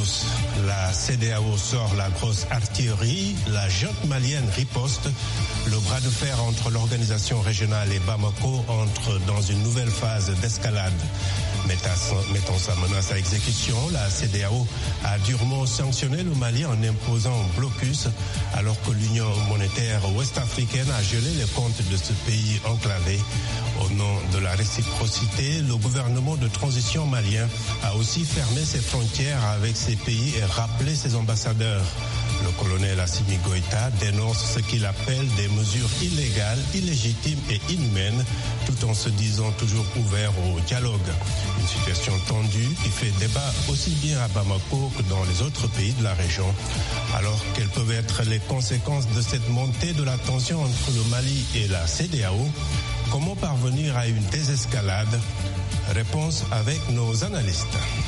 tous. La CEDEAO sort la grosse artillerie, la junte malienne riposte. Le bras de fer entre l'organisation régionale et Bamako entre dans une nouvelle phase d'escalade. Mettant sa menace à exécution, la CEDEAO a durement sanctionné le Mali en imposant un blocus, alors que l'Union monétaire ouest-africaine a gelé les comptes de ce pays enclavé. Au nom de la réciprocité, le gouvernement de transition malien a aussi fermé ses frontières avec ces pays et rappelé ses ambassadeurs. Le colonel Assimi Goïta dénonce ce qu'il appelle des mesures illégales, illégitimes et inhumaines, tout en se disant toujours ouvert au dialogue. Une situation tendue qui fait débat aussi bien à Bamako que dans les autres pays de la région. Alors, quelles peuvent être les conséquences de cette montée de la tension entre le Mali et la CEDEAO? Comment parvenir à une désescalade? Réponse avec nos analystes.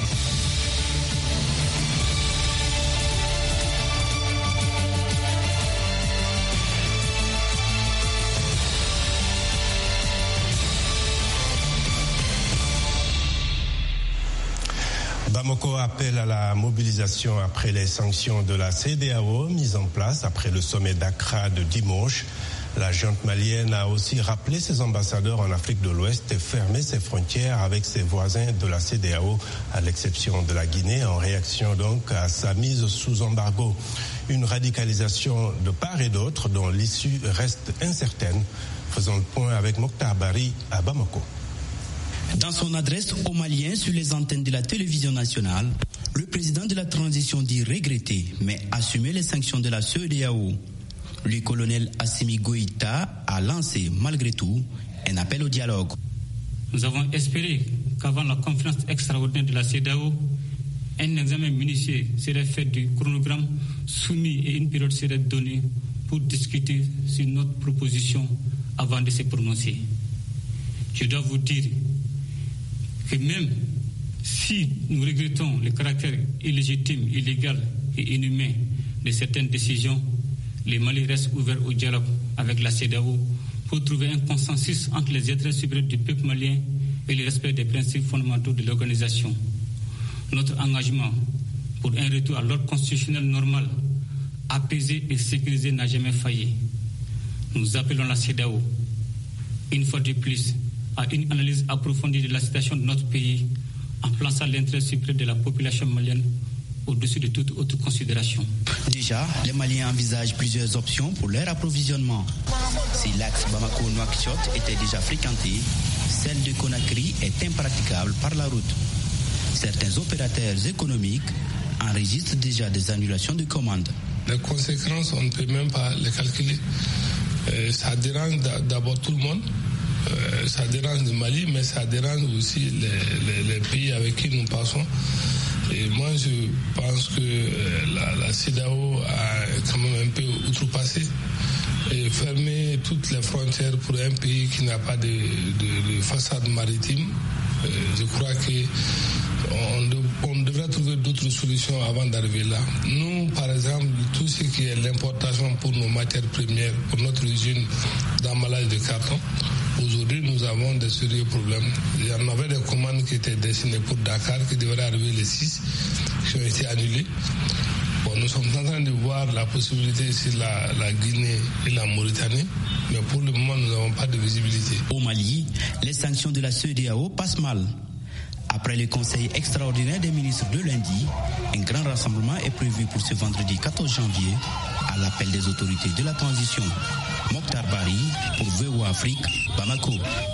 Bamako appelle à la mobilisation après les sanctions de la CEDEAO mises en place après le sommet d'Accra de dimanche. La junte malienne a aussi rappelé ses ambassadeurs en Afrique de l'Ouest et fermé ses frontières avec ses voisins de la CEDEAO, à l'exception de la Guinée, en réaction donc à sa mise sous embargo. Une radicalisation de part et d'autre dont l'issue reste incertaine. Faisons le point avec Mokhtar Bari à Bamako. Dans son adresse aux Maliens sur les antennes de la télévision nationale, le président de la transition dit regretter, mais assumer les sanctions de la CEDEAO. Le colonel Assimi Goïta a lancé, malgré tout, un appel au dialogue. Nous avons espéré qu'avant la conférence extraordinaire de la CEDEAO, un examen minutieux serait fait du chronogramme soumis et une période serait donnée pour discuter sur notre proposition avant de se prononcer. Je dois vous dire que même si nous regrettons le caractère illégitime, illégal et inhumain de certaines décisions, le Mali reste ouvert au dialogue avec la CEDEAO pour trouver un consensus entre les intérêts supérieurs du peuple malien et le respect des principes fondamentaux de l'organisation. Notre engagement pour un retour à l'ordre constitutionnel normal, apaisé et sécurisé n'a jamais failli. Nous appelons la CEDEAO, une fois de plus, à une analyse approfondie de la situation de notre pays en plaçant l'intérêt supérieur de la population malienne au-dessus de toute autre considération. Déjà, les Maliens envisagent plusieurs options pour leur approvisionnement. Si l'axe Bamako-Nouakchott était déjà fréquenté, celle de Conakry est impraticable par la route. Certains opérateurs économiques enregistrent déjà des annulations de commandes. Les conséquences, on ne peut même pas les calculer. Ça dérange d'abord tout le monde. Ça dérange le Mali, mais ça dérange aussi les pays avec qui nous passons. Et moi, je pense que la CEDEAO a quand même un peu outrepassé et fermé toutes les frontières pour un pays qui n'a pas de façade maritime. Je crois qu'on devrait trouver d'autres solutions avant d'arriver là. Nous, par exemple, tout ce qui est l'importation pour nos matières premières, pour notre usine d'emballage de carton, aujourd'hui, nous avons des sérieux problèmes. Il y en avait des commandes qui étaient destinées pour Dakar, qui devraient arriver les 6, qui ont été annulées. Bon, nous sommes en train de voir la possibilité sur la Guinée et la Mauritanie, mais pour le moment, nous n'avons pas de visibilité. Au Mali, les sanctions de la CEDEAO passent mal. Après le conseil extraordinaire des ministres de lundi, un grand rassemblement est prévu pour ce vendredi 14 janvier à l'appel des autorités de la transition. Mokhtar Bari pour VOA Afrique, Bamako.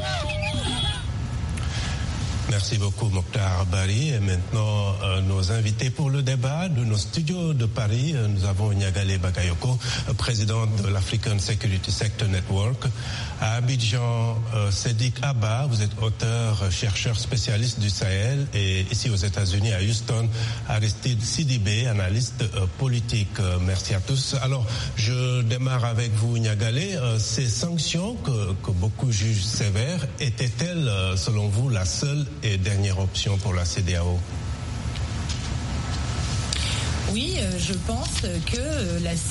Merci beaucoup Mokhtar Bari. Et maintenant, nos invités pour le débat de nos studios de Paris. Nous avons Niagale Bakayoko, président de l'African Security Sector Network. À Abidjan, Sédik Abba, vous êtes auteur, chercheur spécialiste du Sahel. Et ici aux États-Unis, à Houston, Aristide Sidibé, analyste politique. Merci à tous. Alors, je démarre avec vous, Niagale. Ces sanctions que beaucoup jugent sévères, étaient-elles, selon vous, la seule et dernière option pour la CEDEAO? Oui, je pense que la